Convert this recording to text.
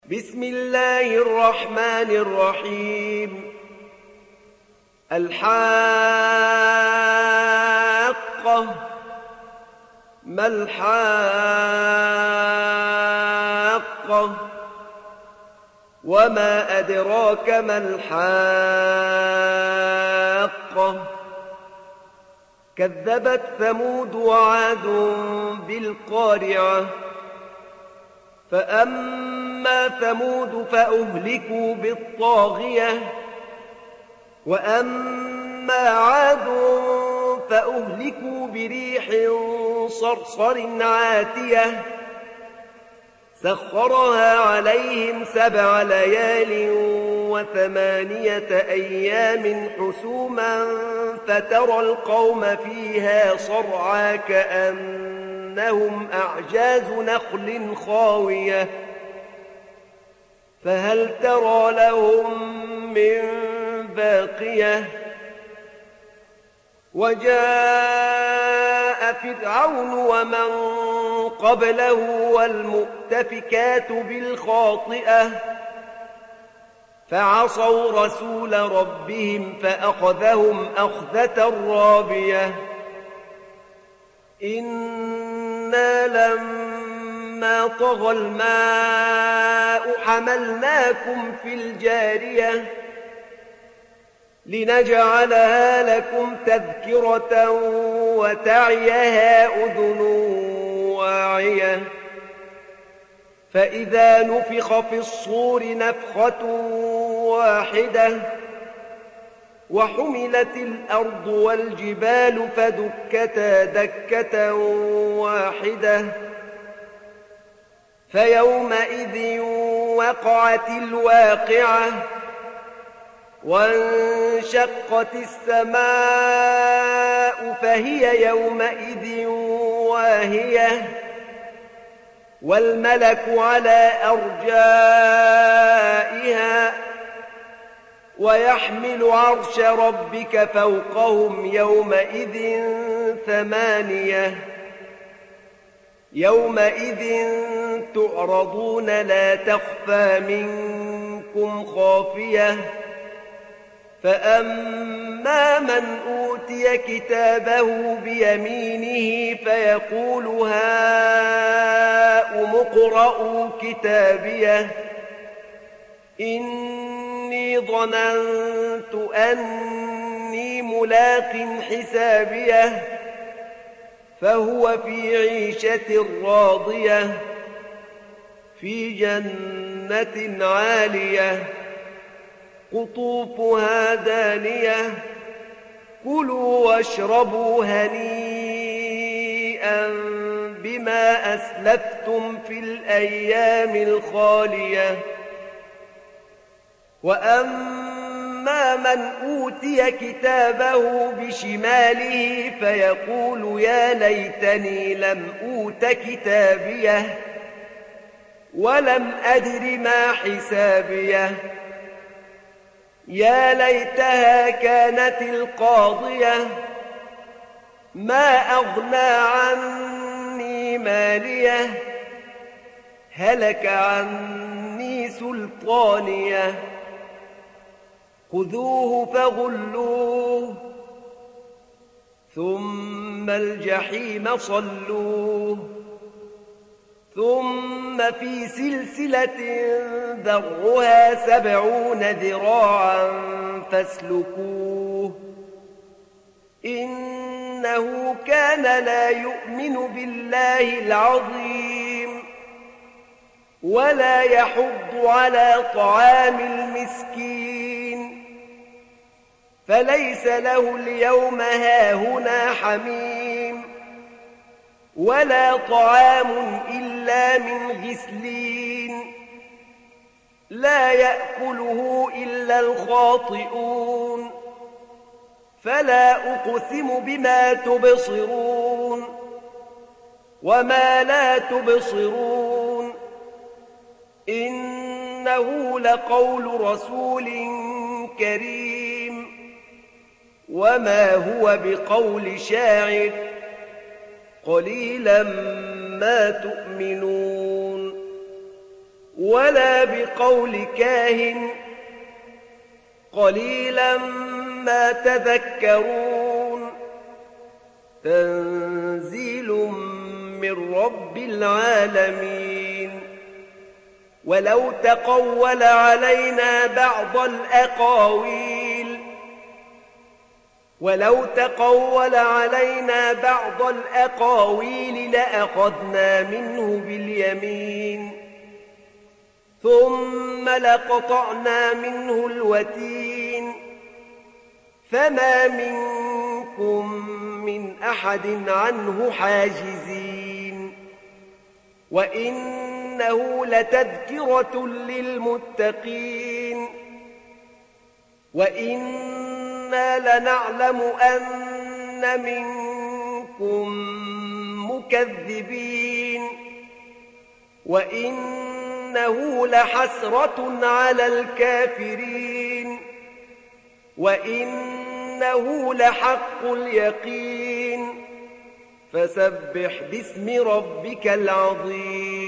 بسم الله الرحمن الرحيم. الحاقة. ما الحاقة؟ وما أدراك ما الحاقة؟ كذبت ثمود وعاد بالقارعة. فأما ثمود فأهلكوا بالطاغية، وأما عاد فأهلكوا بريح صرصر عاتية سخرها عليهم 7 ليال و8 أيام حسوما فترى القوم فيها صرعى كأنهم أعجاز نخل خاوية فهل ترى لهم من باقية. وجاء فرعون ومن قبله والمؤتفكات بالخاطئة فعصوا رسول ربهم فأخذهم أخذة رابية. إنا لما طغى الماء حملناكم في الجارية لنجعلها لكم تذكرة وتعيها أذن واعية. فإذا نفخ في الصور نفخة واحدة وحملت الأرض والجبال فدكتا دكة واحدة فيومئذ وقعت الواقعة وانشقت السماء فهي يومئذ واهية والملك على أرجائها ويحمل عرش ربك فوقهم يومئذ 8. يومئذ تعرضون لا تخفى منكم خافية. فأما من أوتي كتابه بيمينه فيقول هاؤم اقرءوا كتابيه إني ظننت أني ملاق حسابيه فهو في عيشة راضية في جنة عالية قطوفها دانية كلوا واشربوا هنيئا بما أسلفتم في الأيام الخالية. وأما من أوتي كتابه بشماله فيقول يا ليتني لم أوت كتابيه ولم أدر ما حسابيه يا ليتها كانت القاضية ما أغنى عني ماليه هلك عني سلطانيه خذوه فغلوه ثم الجحيم صلوه ثم في سلسلة ذرعها 70 ذراعا فاسلكوه إنه كان لا يؤمن بالله العظيم ولا يحض على طعام المسكين فليس له اليوم هاهنا حميم ولا طعام إلا من غسلين لا يأكله إلا الخاطئون. فلا أقسم بما تبصرون وما لا تبصرون إنه لقول رسول كريم وما هو بقول شاعر قليلا ما تؤمنون ولا بقول كاهن قليلا ما تذكرون تنزيل من رب العالمين ولو تقول علينا بعض الأقاويل لأخذنا منه باليمين ثم لقطعنا منه الوتين فما منكم من أحد عنه حاجزين وإنه لتذكرة للمتقين وإنا لنعلم أن منكم مكذبين وإنه لحسرة على الكافرين وإنه لحق اليقين فسبح باسم ربك العظيم